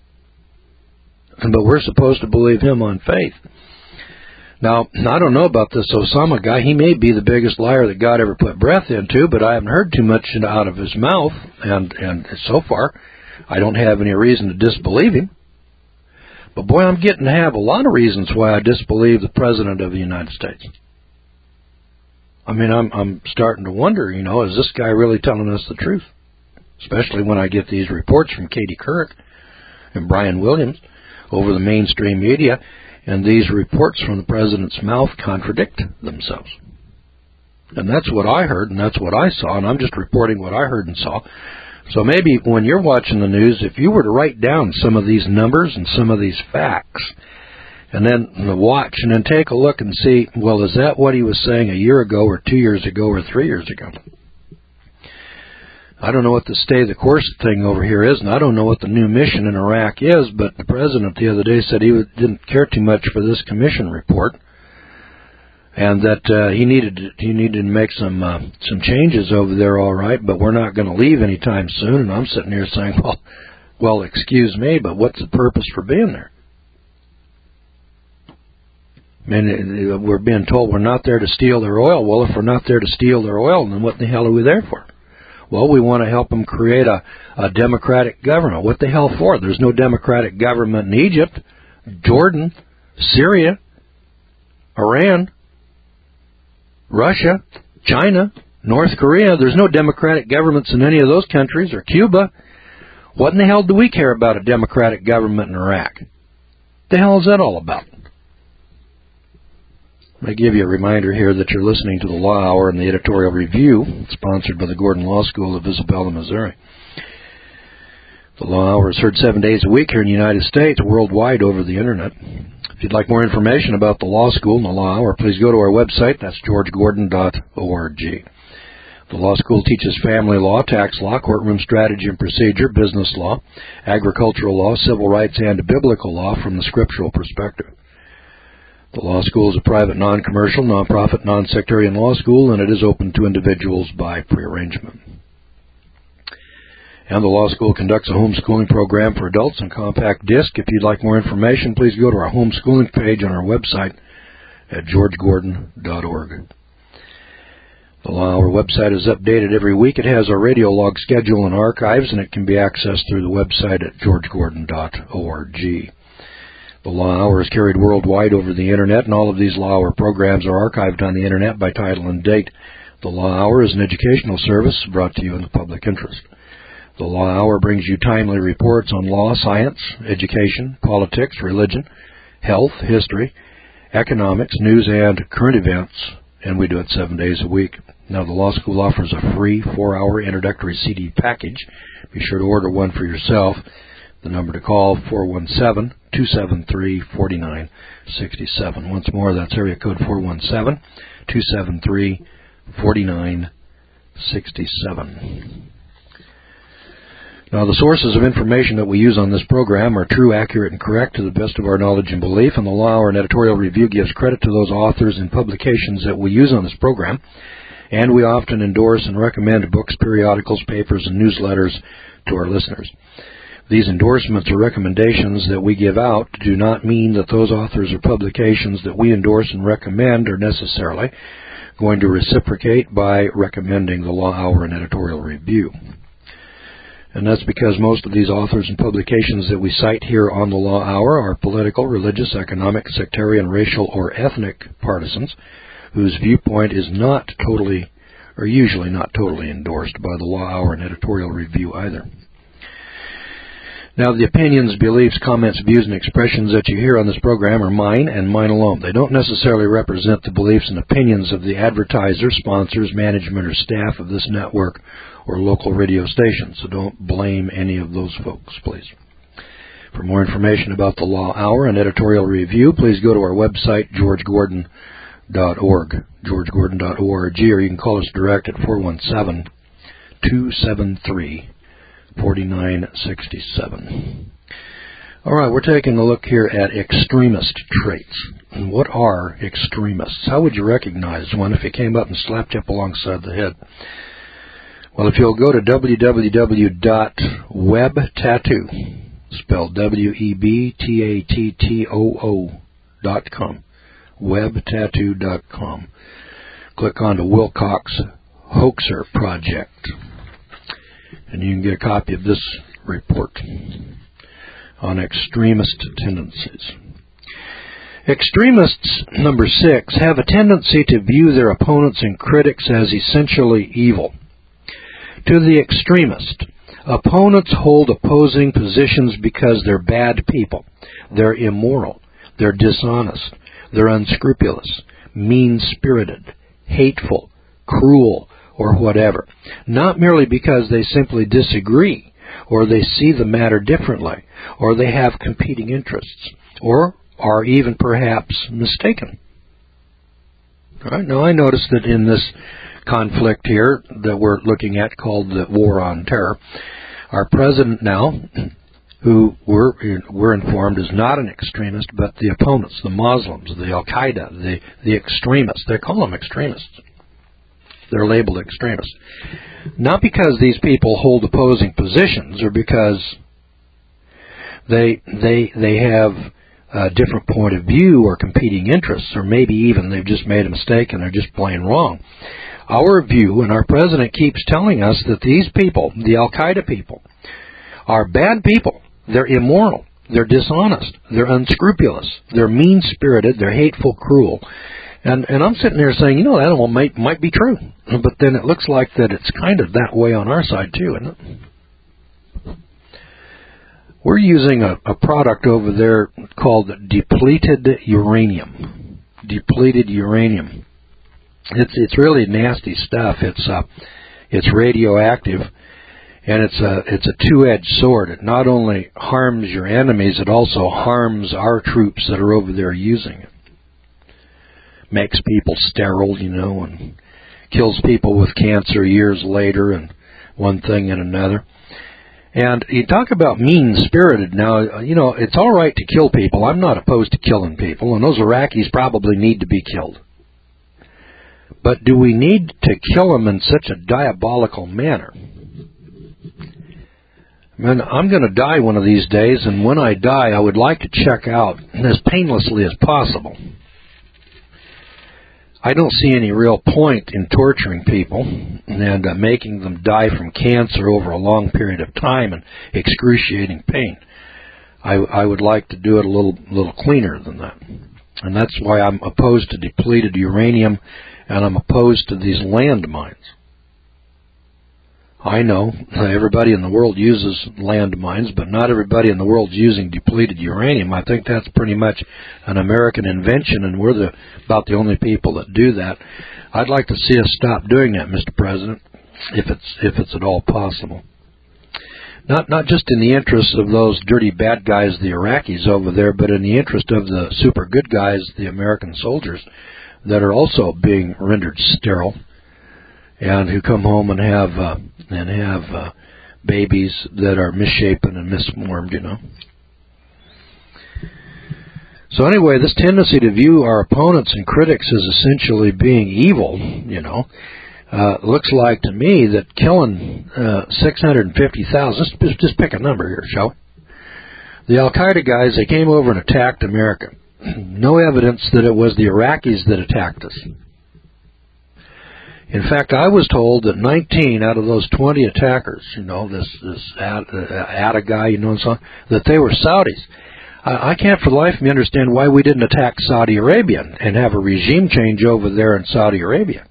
But we're supposed to believe him on faith. Now, I don't know about this Osama guy. He may be the biggest liar that God ever put breath into, but I haven't heard too much out of his mouth, and so far, I don't have any reason to disbelieve him. But boy, I'm getting to have a lot of reasons why I disbelieve the President of the United States. I mean, I'm starting to wonder, you know, is this guy really telling us the truth? Especially when I get these reports from Katie Couric and Brian Williams over the mainstream media, and these reports from the President's mouth contradict themselves. And that's what I heard, and that's what I saw, and I'm just reporting what I heard and saw. So maybe when you're watching the news, if you were to write down some of these numbers and some of these facts, and then watch, and then take a look and see, well, is that what he was saying a year ago or 2 years ago or 3 years ago? I don't know what the stay the course thing over here is, and I don't know what the new mission in Iraq is, but the president the other day said he didn't care too much for this commission report, and that he needed to make some changes over there, all right, but we're not going to leave anytime soon. And I'm sitting here saying, well, excuse me, but what's the purpose for being there? I mean, we're being told we're not there to steal their oil. Well, if we're not there to steal their oil, then what the hell are we there for? Well, we want to help them create a democratic government. What the hell for? There's no democratic government in Egypt, Jordan, Syria, Iran, Russia, China, North Korea. There's no democratic governments in any of those countries, or Cuba. What in the hell do we care about a democratic government in Iraq? The hell is that all about? I give you a reminder here that you're listening to the Law Hour and the Editorial Review, sponsored by the Gordon Law School of Isabella, Missouri. The Law Hour is heard 7 days a week here in the United States, worldwide over the Internet. If you'd like more information about the Law School and the Law Hour, please go to our website. That's georgegordon.org. The Law School teaches family law, tax law, courtroom strategy and procedure, business law, agricultural law, civil rights, and biblical law from the scriptural perspective. The Law School is a private, non-commercial, non-profit, non-sectarian law school, and it is open to individuals by prearrangement. And the Law School conducts a homeschooling program for adults on compact disc. If you'd like more information, please go to our homeschooling page on our website at georgegordon.org. The Law Hour website is updated every week. It has our radio log schedule and archives, and it can be accessed through the website at georgegordon.org. The Law Hour is carried worldwide over the Internet, and all of these Law Hour programs are archived on the Internet by title and date. The Law Hour is an educational service brought to you in the public interest. The Law Hour brings you timely reports on law, science, education, politics, religion, health, history, economics, news, and current events, and we do it 7 days a week. Now, the Law School offers a free 4-hour introductory CD package. Be sure to order one for yourself. The number to call, 417-273-4967. Once more, that's area code 417-273-4967. Now, the sources of information that we use on this program are true, accurate, and correct to the best of our knowledge and belief, and the Law Hour and Editorial Review gives credit to those authors and publications that we use on this program, and we often endorse and recommend books, periodicals, papers, and newsletters to our listeners. These endorsements or recommendations that we give out do not mean that those authors or publications that we endorse and recommend are necessarily going to reciprocate by recommending the Law Hour and Editorial Review. And that's because most of these authors and publications that we cite here on the Law Hour are political, religious, economic, sectarian, racial, or ethnic partisans whose viewpoint is not totally, or usually not totally, endorsed by the Law Hour and Editorial Review either. Now, the opinions, beliefs, comments, views, and expressions that you hear on this program are mine and mine alone. They don't necessarily represent the beliefs and opinions of the advertisers, sponsors, management, or staff of this network or local radio station, so don't blame any of those folks, please. For more information about the Law Hour and Editorial Review, please go to our website, georgegordon.org, georgegordon.org, or you can call us direct at 417-273-4967. All right, we're taking a look here at extremist traits. And what are extremists? How would you recognize one if he came up and slapped you up alongside the head? Well, if you'll go to www.webtattoo, spelled WEBTATTOO.com, webtattoo.com. Click on the Wilcox Hoaxer Project, and you can get a copy of this report on extremist tendencies. Extremists, number 6, have a tendency to view their opponents and critics as essentially evil. To the extremist, opponents hold opposing positions because they're bad people, they're immoral, they're dishonest, they're unscrupulous, mean-spirited, hateful, cruel, or whatever. Not merely because they simply disagree, or they see the matter differently, or they have competing interests, or are even perhaps mistaken. All right, now I noticed that in this conflict here that we're looking at called the War on Terror, our president now, who we're informed is not an extremist, but the opponents, the Muslims, the Al-Qaeda, the extremists, they call them extremists. They're labeled extremists. Not because these people hold opposing positions or because they have a different point of view or competing interests, or maybe even they've just made a mistake and they're just plain wrong. Our view, and our president keeps telling us that these people, the Al-Qaeda people, are bad people. They're immoral. They're dishonest. They're unscrupulous. They're mean-spirited. They're hateful, cruel. And I'm sitting there saying, that might be true. But then it looks like that it's kind of that way on our side, too, isn't it? We're using a product over there called depleted uranium. Depleted uranium. It's really nasty stuff. It's radioactive, and it's a two-edged sword. It not only harms your enemies, it also harms our troops that are over there using it. Makes people sterile, and kills people with cancer years later, and one thing and another. And you talk about mean-spirited. Now, it's all right to kill people. I'm not opposed to killing people, and those Iraqis probably need to be killed. But do we need to kill them in such a diabolical manner? Man, I'm going to die one of these days, and when I die, I would like to check out as painlessly as possible. I don't see any real point in torturing people and making them die from cancer over a long period of time and excruciating pain. I would like to do it a little cleaner than that. And that's why I'm opposed to depleted uranium, and I'm opposed to these landmines. I know everybody in the world uses landmines, but not everybody in the world is using depleted uranium. I think that's pretty much an American invention, and we're about the only people that do that. I'd like to see us stop doing that, Mr. President, if it's at all possible. Not just in the interest of those dirty bad guys, the Iraqis over there, but in the interest of the super good guys, the American soldiers, that are also being rendered sterile, and who come home and have babies that are misshapen and misformed, So anyway, this tendency to view our opponents and critics as essentially being evil, looks like to me that killing 650,000, just pick a number here, shall we? The Al-Qaeda guys, they came over and attacked America. No evidence that it was the Iraqis that attacked us. In fact, I was told that 19 out of those 20 attackers, this Atta guy, and so on, that they were Saudis. I can't for the life of me understand why we didn't attack Saudi Arabia and have a regime change over there in Saudi Arabia.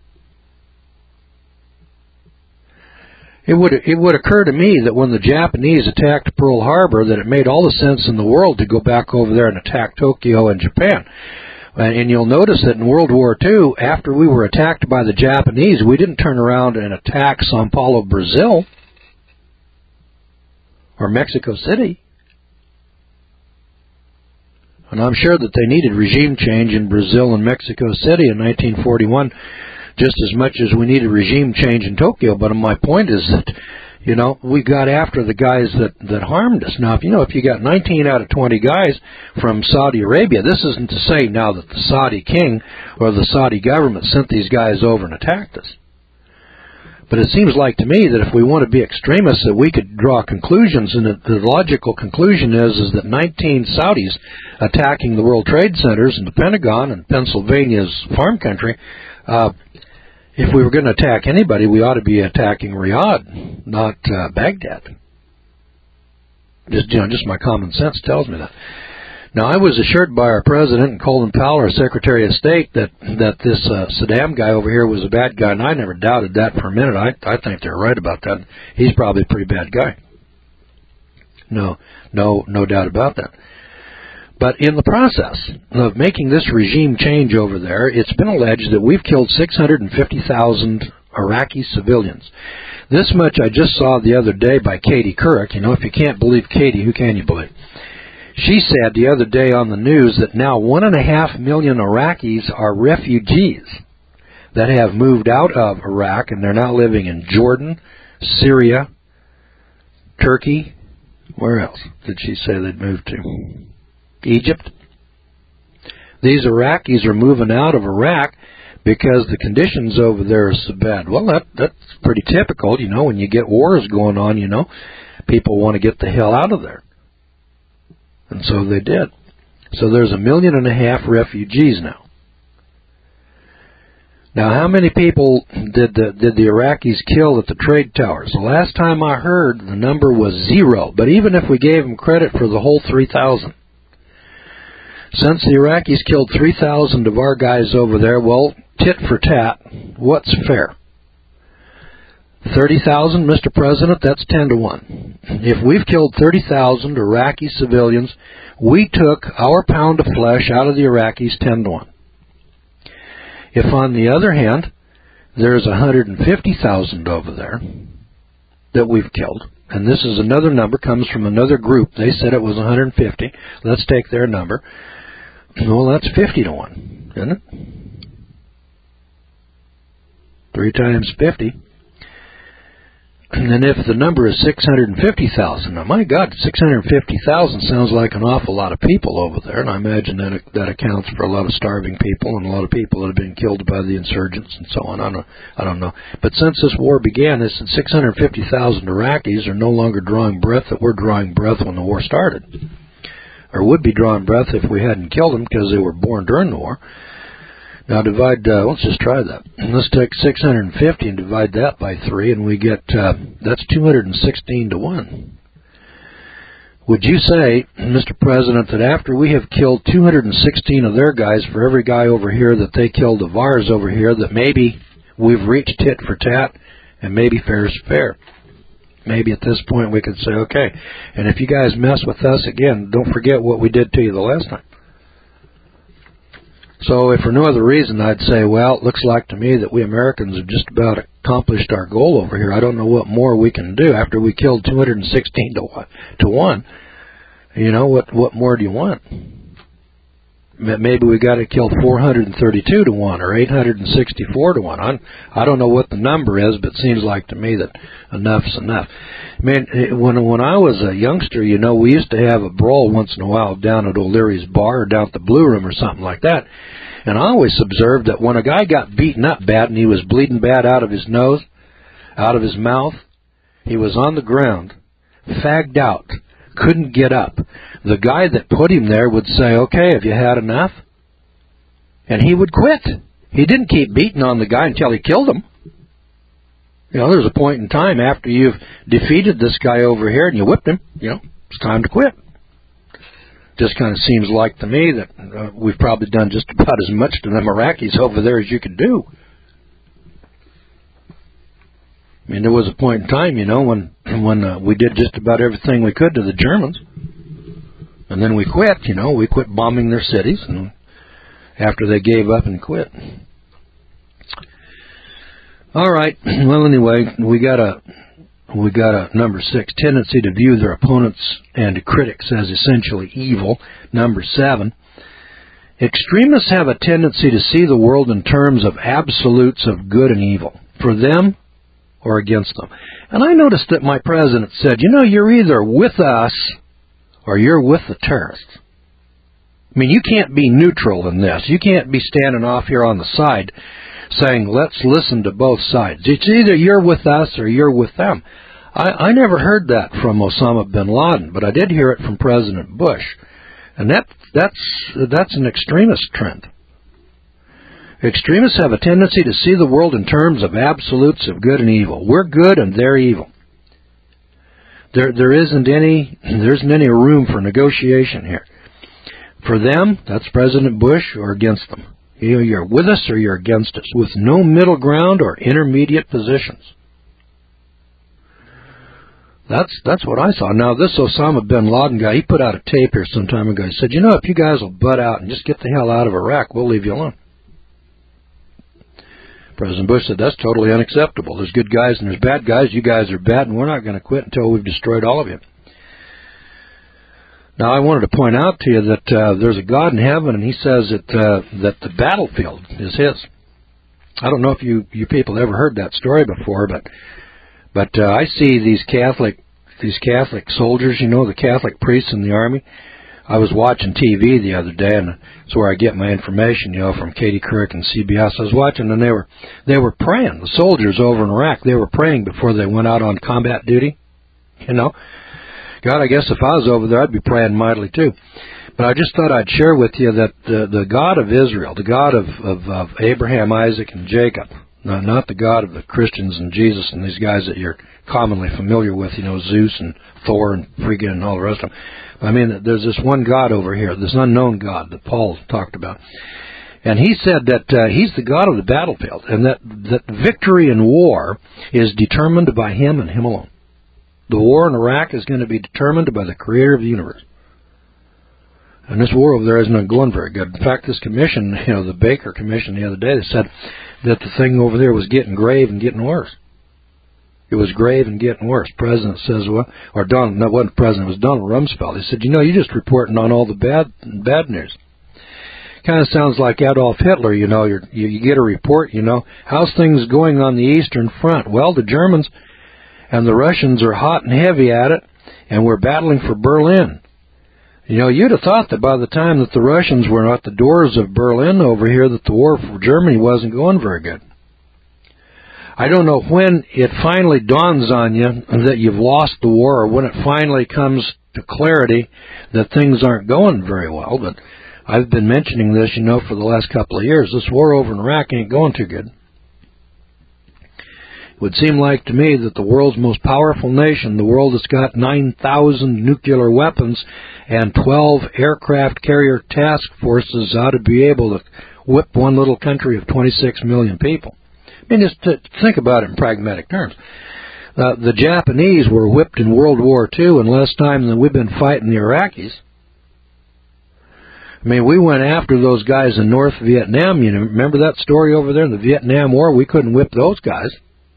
It would occur to me that when the Japanese attacked Pearl Harbor, that it made all the sense in the world to go back over there and attack Tokyo and Japan. And you'll notice that in World War II, after we were attacked by the Japanese, we didn't turn around and attack Sao Paulo, Brazil, or Mexico City. And I'm sure that they needed regime change in Brazil and Mexico City in 1941 just as much as we needed regime change in Tokyo. But my point is that, we got after the guys that harmed us. Now, if you got 19 out of 20 guys from Saudi Arabia, this isn't to say now that the Saudi king or the Saudi government sent these guys over and attacked us. But it seems like to me that if we want to be extremists, that we could draw conclusions, and the logical conclusion is that 19 Saudis attacking the World Trade Centers and the Pentagon and Pennsylvania's farm country, if we were going to attack anybody, we ought to be attacking Riyadh, not Baghdad. Just my common sense tells me that. Now, I was assured by our president and Colin Powell, our Secretary of State, that this Saddam guy over here was a bad guy, and I never doubted that for a minute. I think they're right about that. He's probably a pretty bad guy. No doubt about that. But in the process of making this regime change over there, it's been alleged that we've killed 650,000 Iraqi civilians. This much I just saw the other day by Katie Couric. If you can't believe Katie, who can you believe? She said the other day on the news that now 1.5 million Iraqis are refugees that have moved out of Iraq, and they're now living in Jordan, Syria, Turkey. Where else did she say they'd moved to? Egypt. These Iraqis are moving out of Iraq because the conditions over there are so bad. Well, that's pretty typical, when you get wars going on, people want to get the hell out of there. And so they did. So there's 1.5 million refugees now. Now, how many people did the Iraqis kill at the trade towers? The last time I heard, the number was 0. But even if we gave them credit for the whole 3,000, since the Iraqis killed 3,000 of our guys over there, well, tit for tat, what's fair? 30,000, Mr. President, that's 10-1. If we've killed 30,000 Iraqi civilians, we took our pound of flesh out of the Iraqis 10-1. If, on the other hand, there's 150,000 over there that we've killed, and this is another number, comes from another group. They said it was 150. Let's take their number. Well, that's 50-1, isn't it? 3 times 50. And then if the number is 650,000, now my God, 650,000 sounds like an awful lot of people over there, and I imagine that accounts for a lot of starving people and a lot of people that have been killed by the insurgents and so on. I don't know. But since this war began, this 650,000 Iraqis are no longer drawing breath that were drawing breath when the war started, or would be drawing breath if we hadn't killed them because they were born during the war. Now let's just try that. Let's take 650 and divide that by 3, and we get, that's 216-1. Would you say, Mr. President, that after we have killed 216 of their guys for every guy over here that they killed of ours over here, that maybe we've reached tit for tat and maybe fair's fair? Maybe at this point we could say, okay, and if you guys mess with us again, don't forget what we did to you the last time. So if for no other reason, I'd say, well, it looks like to me that we Americans have just about accomplished our goal over here. I don't know what more we can do after we killed 216-1. What more do you want? Maybe we got to kill 432-1 or 864-1. I don't know what the number is, but it seems like to me that enough's enough. I mean, when I was a youngster, we used to have a brawl once in a while down at O'Leary's bar or down at the Blue Room or something like that. And I always observed that when a guy got beaten up bad and he was bleeding bad out of his nose, out of his mouth, he was on the ground, fagged out, couldn't get up. The guy that put him there would say, okay, have you had enough? And he would quit. He didn't keep beating on the guy until he killed him. There's a point in time after you've defeated this guy over here and you whipped him, it's time to quit. Just kind of seems like to me that we've probably done just about as much to them Iraqis over there as you could do. I mean, there was a point in time, when we did just about everything we could to the Germans. And then we quit, we quit bombing their cities and after they gave up and quit. All right. Well, anyway, we got a number 6, tendency to view their opponents and critics as essentially evil. Number 7, extremists have a tendency to see the world in terms of absolutes of good and evil, for them or against them. And I noticed that my president said, you're either with us or you're with the terrorists. I mean, you can't be neutral in this. You can't be standing off here on the side saying, let's listen to both sides. It's either you're with us or you're with them. I never heard that from Osama bin Laden, but I did hear it from President Bush. And that's an extremist trend. Extremists have a tendency to see the world in terms of absolutes of good and evil. We're good and they're evil. There isn't any room for negotiation here. For them, that's President Bush or against them. You're with us or you're against us, with no middle ground or intermediate positions. That's what I saw. Now, this Osama bin Laden guy, he put out a tape here some time ago. He said, if you guys will butt out and just get the hell out of Iraq, we'll leave you alone. President Bush said, that's totally unacceptable. There's good guys and there's bad guys. You guys are bad, and we're not going to quit until we've destroyed all of you. Now, I wanted to point out to you that there's a God in heaven, and he says that the battlefield is his. I don't know if you people ever heard that story before, but I see these Catholic soldiers, the Catholic priests in the army. I was watching TV the other day, and that's where I get my information, from Katie Couric and CBS. I was watching, and they were praying. The soldiers over in Iraq, they were praying before they went out on combat duty. God, I guess if I was over there, I'd be praying mightily too. But I just thought I'd share with you that the God of Israel, the God of Abraham, Isaac, and Jacob, not the God of the Christians and Jesus and these guys that you're commonly familiar with, Zeus and Thor and Frigga and all the rest of them. I mean, there's this one God over here, this unknown God that Paul talked about. And he said that he's the God of the battlefield, and that victory in war is determined by him and him alone. The war in Iraq is going to be determined by the creator of the universe. And this war over there isn't going very good. In fact, this commission, the Baker Commission the other day, they said that the thing over there was getting grave and getting worse. It was grave and getting worse. President says, it wasn't President, it was Donald Rumsfeld. He said, you're just reporting on all the bad news. Kind of sounds like Adolf Hitler, you get a report, how's things going on the Eastern Front? Well, the Germans and the Russians are hot and heavy at it, and we're battling for Berlin. You'd have thought that by the time that the Russians were at the doors of Berlin over here, that the war for Germany wasn't going very good. I don't know when it finally dawns on you that you've lost the war, or when it finally comes to clarity that things aren't going very well, but I've been mentioning this, for the last couple of years. This war over in Iraq ain't going too good. It would seem like to me that the world's most powerful nation, the world that's got 9,000 nuclear weapons and 12 aircraft carrier task forces, ought to be able to whip one little country of 26 million people. I mean, just to think about it in pragmatic terms. The Japanese were whipped in World War II in less time than we've been fighting the Iraqis. I mean, we went after those guys in North Vietnam. Remember that story over there in the Vietnam War? We couldn't whip those guys.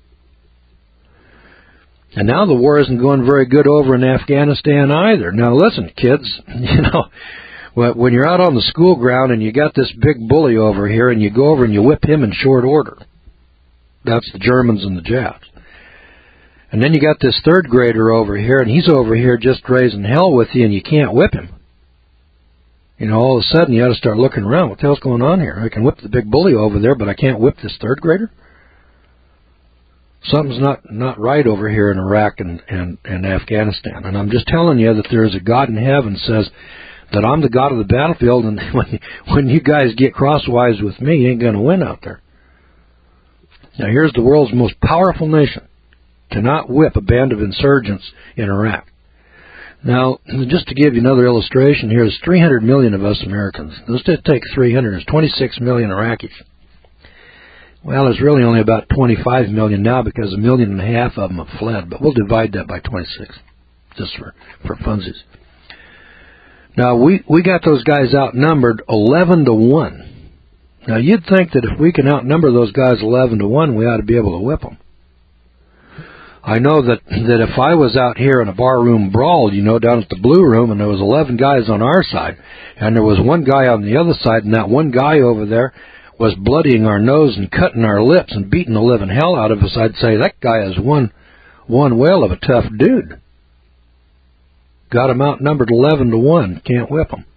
And now the war isn't going very good over in Afghanistan either. Now listen, kids, when you're out on the school ground and you got this big bully over here and you go over and you whip him in short order. That's the Germans and the Japs. And then you got this third grader over here, and he's over here just raising hell with you, and you can't whip him. All of a sudden you got to start looking around. What the hell's going on here? I can whip the big bully over there, but I can't whip this third grader? Something's not right over here in Iraq and Afghanistan. And I'm just telling you that there is a God in heaven says that I'm the God of the battlefield, and when you guys get crosswise with me, you ain't going to win out there. Now, here's the world's most powerful nation. Cannot whip a band of insurgents in Iraq. Now, just to give you another illustration, here's 300 million of us Americans. Let's just take 300. There's 26 million Iraqis. Well, there's really only about 25 million now because 1.5 million of them have fled, but we'll divide that by 26, just for funsies. Now, we got those guys outnumbered 11-1. Now, you'd think that if we can outnumber those guys 11-1, we ought to be able to whip them. I know that if I was out here in a barroom brawl, down at the Blue Room, and there was 11 guys on our side, and there was one guy on the other side, and that one guy over there was bloodying our nose and cutting our lips and beating the living hell out of us, I'd say that guy is one whale of a tough dude. Got him outnumbered 11-1, can't whip him.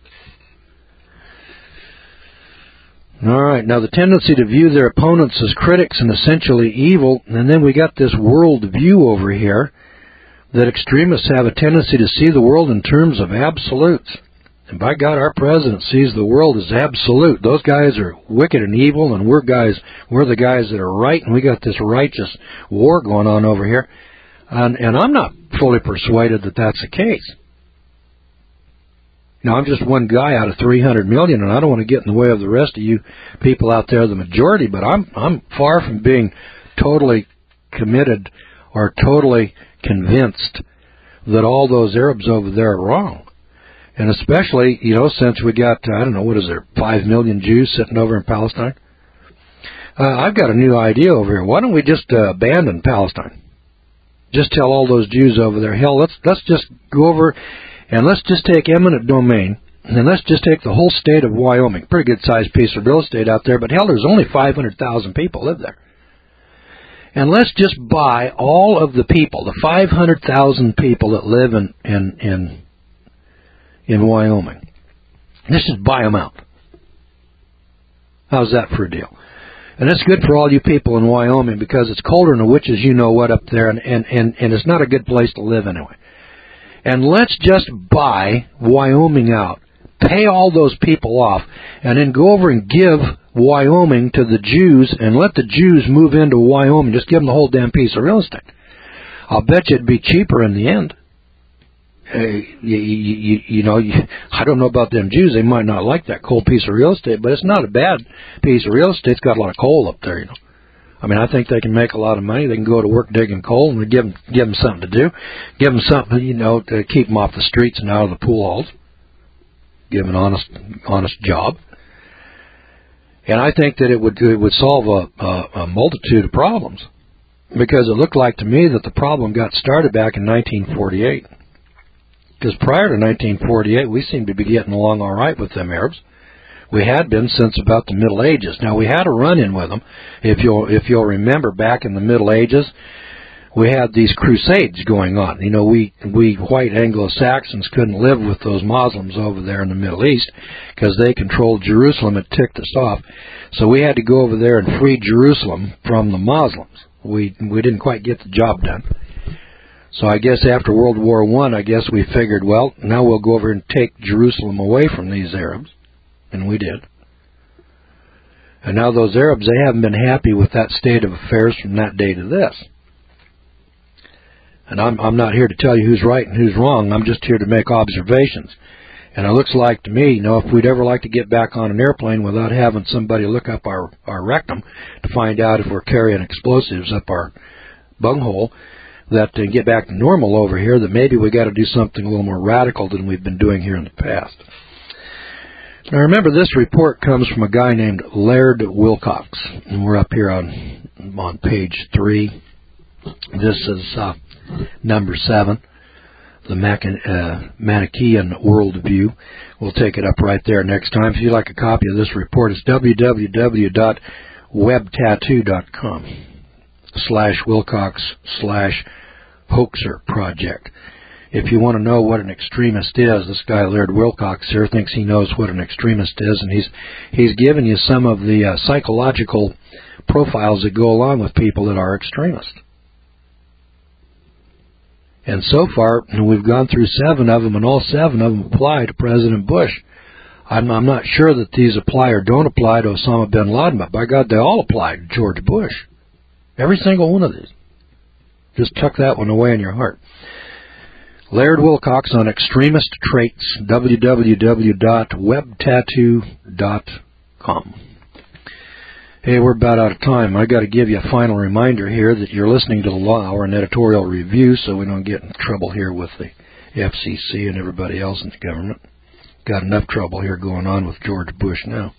All right, now the tendency to view their opponents as critics and essentially evil, and then we got this world view over here that extremists have a tendency to see the world in terms of absolutes. And by God, our president sees the world as absolute. Those guys are wicked and evil, and we're the guys that are right, and we got this righteous war going on over here. And I'm not fully persuaded that that's the case. Now, I'm just one guy out of 300 million, and I don't want to get in the way of the rest of you people out there, the majority, but I'm far from being totally committed or totally convinced that all those Arabs over there are wrong. And especially, since we got, 5 million Jews sitting over in Palestine. I've got a new idea over here. Why don't we just abandon Palestine? Just tell all those Jews over there, hell, let's just go over And let's just take eminent domain, and let's just take the whole state of Wyoming. Pretty good-sized piece of real estate out there, but hell, there's only 500,000 people live there. And let's just buy all of the people, the 500,000 people that live in Wyoming. Let's just buy them out. How's that for a deal? And that's good for all you people in Wyoming because it's colder than the witches you know what up there, and it's not a good place to live anyway. And let's just buy Wyoming out, pay all those people off, and then go over and give Wyoming to the Jews and let the Jews move into Wyoming. Just give them the whole damn piece of real estate. I'll bet you it'd be cheaper in the end. I don't know about them Jews. They might not like that coal piece of real estate, but it's not a bad piece of real estate. It's got a lot of coal up there, I mean, I think they can make a lot of money. They can go to work digging coal, and we give them something to do. Give them something, to keep them off the streets and out of the pool halls. Give them an honest job. And I think that it would solve a multitude of problems, because it looked like to me that the problem got started back in 1948. Because prior to 1948, we seemed to be getting along all right with them Arabs. We had been since about the Middle Ages. Now, we had a run-in with them. If you'll remember, back in the Middle Ages, we had these crusades going on. We white Anglo-Saxons couldn't live with those Muslims over there in the Middle East because they controlled Jerusalem. It ticked us off. So we had to go over there and free Jerusalem from the Muslims. We didn't quite get the job done. So I guess after World War I guess we figured, well, now we'll go over and take Jerusalem away from these Arabs. And we did. And now those Arabs, they haven't been happy with that state of affairs from that day to this. And I'm not here to tell you who's right and who's wrong. I'm just here to make observations. And it looks like to me, if we'd ever like to get back on an airplane without having somebody look up our rectum to find out if we're carrying explosives up our bunghole, that to get back to normal over here, that maybe we got to do something a little more radical than we've been doing here in the past. Now remember, this report comes from a guy named Laird Wilcox, and we're up here on page 3. This is number 7, the Manichaean Worldview. We'll take it up right there next time. If you'd like a copy of this report, it's www.webtattoo.com/Wilcox/hoaxer project. If you want to know what an extremist is, this guy Laird Wilcox here thinks he knows what an extremist is, and he's given you some of the psychological profiles that go along with people that are extremists. And so far, we've gone through 7 of them, and all 7 of them apply to President Bush. I'm not sure that these apply or don't apply to Osama bin Laden, but by God, they all apply to George Bush. Every single one of these. Just tuck that one away in your heart. Laird Wilcox on extremist traits, www.webtattoo.com. Hey, we're about out of time. I got to give you a final reminder here that you're listening to the Law Hour and Editorial Review, so we don't get in trouble here with the FCC and everybody else in the government. Got enough trouble here going on with George Bush now.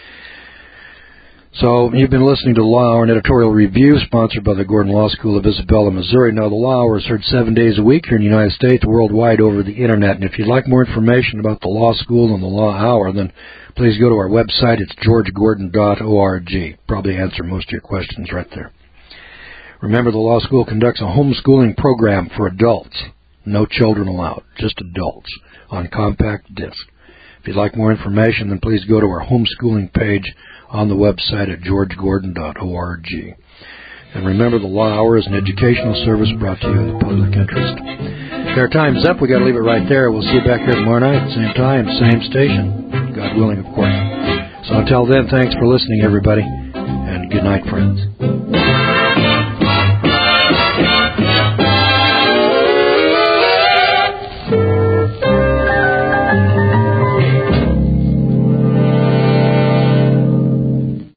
So, you've been listening to the Law Hour and Editorial Review, sponsored by the Gordon Law School of Isabella, Missouri. Now, the Law Hour is heard 7 days a week here in the United States, worldwide over the Internet. And if you'd like more information about the Law School and the Law Hour, then please go to our website. It's georgegordon.org. Probably answer most of your questions right there. Remember, the Law School conducts a homeschooling program for adults. No children allowed, just adults, on compact disc. If you'd like more information, then please go to our homeschooling page on the website at georgegordon.org. And remember, the Law Hour is an educational service brought to you in the public interest. Our time's up. We got to leave it right there. We'll see you back here tomorrow night, same time, same station. God willing, of course. So until then, thanks for listening, everybody, and good night, friends.